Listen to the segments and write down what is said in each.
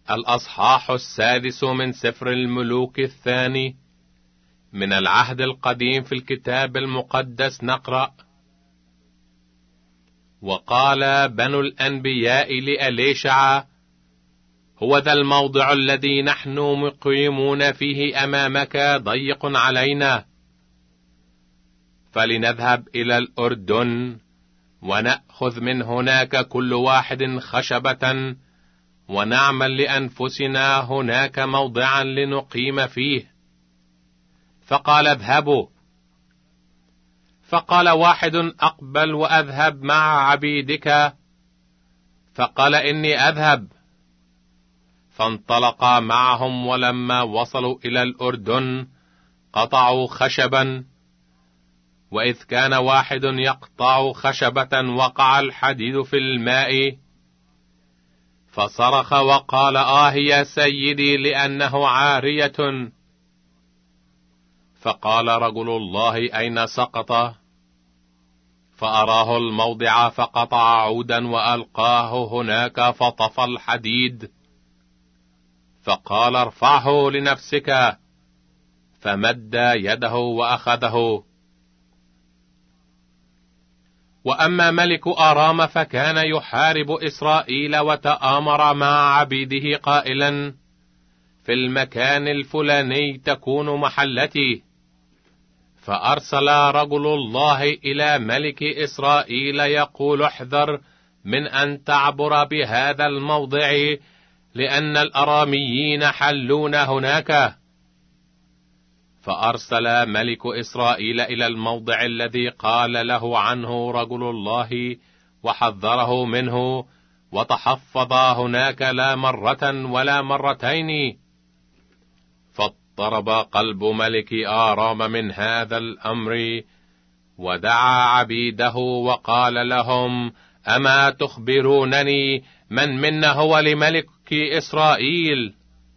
الأصحاح 6 من سفر الملوك الثاني. من العهد القديم في الكتاب المقدس نقرأ: وقال بنو الأنبياء لأليشع: هو ذا الموضع الذي نحن مقيمون فيه أمامك ضيق علينا، فلنذهب إلى الأردن ونأخذ من هناك كل واحد خشبة، ونعمل لأنفسنا هناك موضعا لنقيم فيه. فقال: اذهبوا. فقال واحد: أقبل وأذهب مع عبيدك. فقال: إني أذهب. فانطلقا معهم، ولما وصلوا إلى الأردن قطعوا خشبا، وإذ كان واحد يقطع خشبة وقع الحديد في الماء، فصرخ وقال: يا سيدي، لأنه عارية. فقال رجل الله: أين سقط؟ فأراه الموضع، فقطع عودا وألقاه هناك، فطفى الحديد. فقال: ارفعه لنفسك. فمد يده وأخذه. وأما ملك آرام فكان يحارب إسرائيل، وتآمر مع عبيده قائلا: في المكان الفلاني تكون محلتي. فأرسل رجل الله إلى ملك إسرائيل يقول: احذر من أن تعبر بهذا الموضع، لأن الأراميين حلون هناك. فأرسل ملك إسرائيل إلى الموضع الذي قال له عنه رجل الله، وحذره منه، وتحفظ هناك لا مرة ولا مرتين. فاضطرب قلب ملك آرام من هذا الأمر، ودعا عبيده وقال لهم: أما تخبرونني من منا هو لملك إسرائيل؟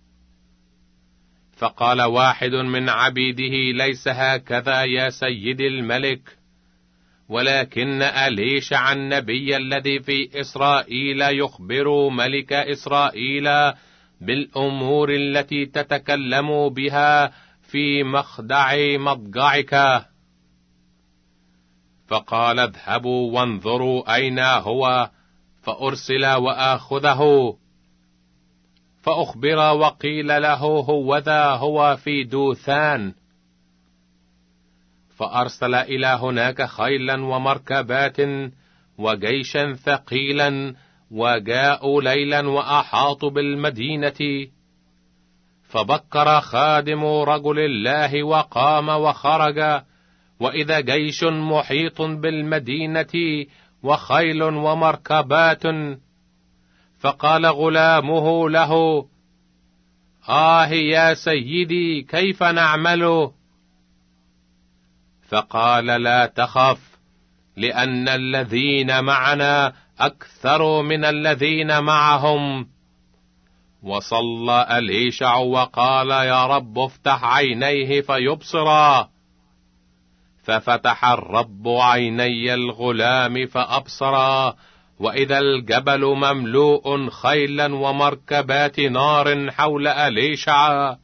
فقال واحد من عبيده: ليس هكذا يا سيدي الملك، ولكن أليشع النبي الذي في إسرائيل يخبر ملك إسرائيل بالأمور التي تتكلم بها في مخدع مضجعك. فقال: اذهبوا وانظروا أين هو، فأرسل وآخذه. فأخبر وقيل له: هوذا هو في دوثان. فأرسل إلى هناك خيلا ومركبات وجيشا ثقيلا، وجاءوا ليلا وأحاطوا بالمدينة. فبكر خادم رجل الله وقام وخرج، وإذا جيش محيط بالمدينة وخيل ومركبات. فقال غلامه له: يا سيدي، كيف نعمل؟ فقال: لا تخف، لأن الذين معنا أكثر من الذين معهم. وصلى أليشع وقال: يا رب افتح عينيه فيبصرا. ففتح الرب عيني الغلام فأبصرا، وإذا الجبل مملوء خيلا ومركبات نار حول أليشع.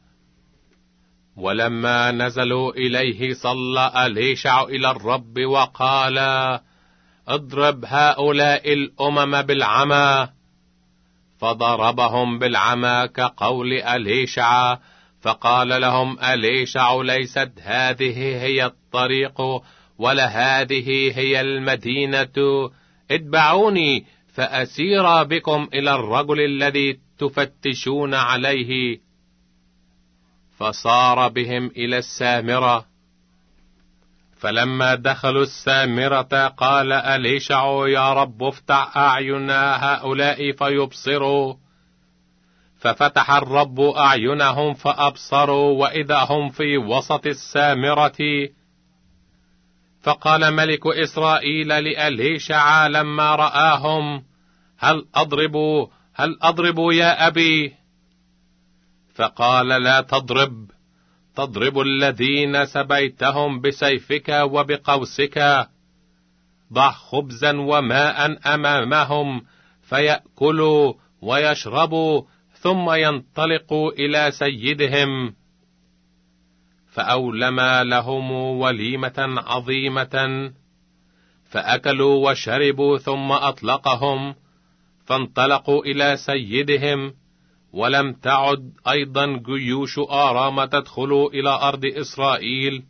ولما نزلوا إليه صلى أليشع إلى الرب وقال: اضرب هؤلاء الأمم بالعمى. فضربهم بالعمى كقول أليشع. فقال لهم أليشع: ليست هذه هي الطريق، ولا هذه هي المدينة. اتبعوني فأسير بكم إلى الرجل الذي تفتشون عليه. فصار بهم إلى السامرة. فلما دخلوا السامرة قال أليشع: يا رب افتح أعين هؤلاء فيبصروا. ففتح الرب أعينهم فأبصروا، وإذا هم في وسط السامرة. فقال ملك إسرائيل لأليشع لما رآهم: هل أضرب يا أبي؟ فقال: لا تضرب. تضرب الذين سبيتهم بسيفك وبقوسك. ضع خبزا وماء أمامهم فيأكلوا ويشربوا، ثم ينطلقوا إلى سيدهم. فأولما لهم وليمة عظيمة، فأكلوا وشربوا، ثم أطلقهم، فانطلقوا إلى سيدهم. ولم تعد أيضا جيوش آرام تدخل إلى أرض إسرائيل.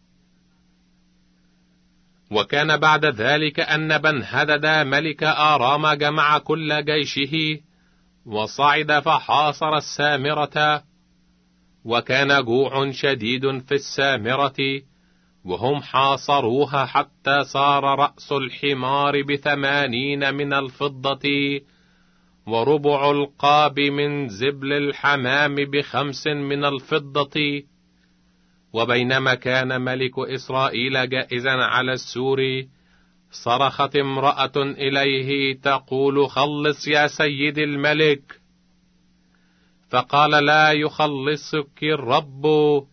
وكان بعد ذلك أن بنهدد ملك آرام جمع كل جيشه، وصعد فحاصر السامرة. وكان جوع شديد في السامرة، وهم حاصروها حتى صار رأس الحمار ب80 من الفضة، وربع القاب من زبل الحمام ب5 من الفضة. وبينما كان ملك إسرائيل جائزا على السور، صرخت امرأة إليه تقول: خلص يا سيد الملك. فقال: لا يخلصك الرب.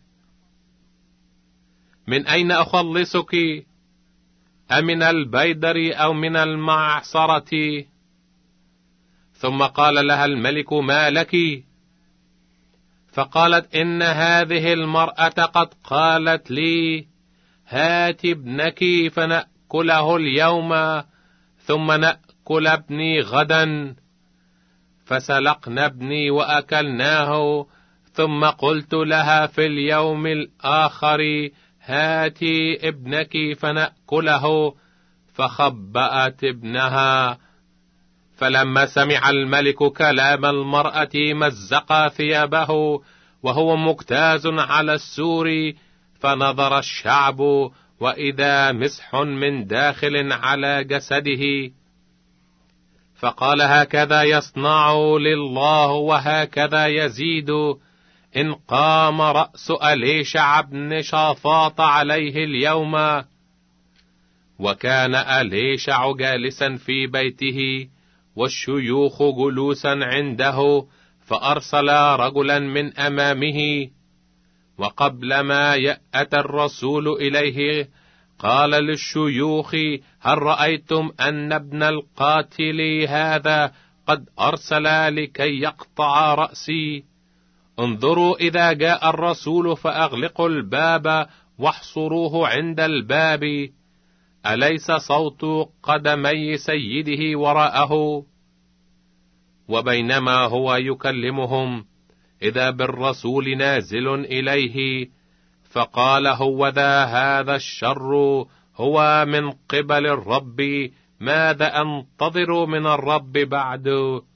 من أين أخلصك؟ أمن البيدر أو من المعصرة؟ ثم قال لها الملك: ما لك؟ فقالت: إن هذه المرأة قد قالت لي: هات ابنك فنأكله اليوم، ثم نأكل ابني غدا. فسلقنا ابني وأكلناه، ثم قلت لها في اليوم الآخر: هاتي ابنك فنأكله، فخبأت ابنها. فلما سمع الملك كلام المرأة مزق ثيابه وهو مجتاز على السور. فنظر الشعب، وإذا مسح من داخل على جسده. فقال: هكذا يصنع لله وهكذا يزيد، إن قام رأس أليشع بن شافاط عليه اليوم. وكان أليشع جالسا في بيته، والشيوخ جلوسا عنده، فأرسل رجلا من أمامه. وقبل ما يأتى الرسول إليه قال للشيوخ: هل رأيتم أن ابن القاتل هذا قد أرسل لكي يقطع رأسي؟ انظروا، إذا جاء الرسول فأغلقوا الباب واحصروه عند الباب. أليس صوت قدمي سيده وراءه؟ وبينما هو يكلمهم، إذا بالرسول نازل إليه، فقال: هوذا هذا الشر هو من قبل الرب، ماذا أنتظر من الرب بعد؟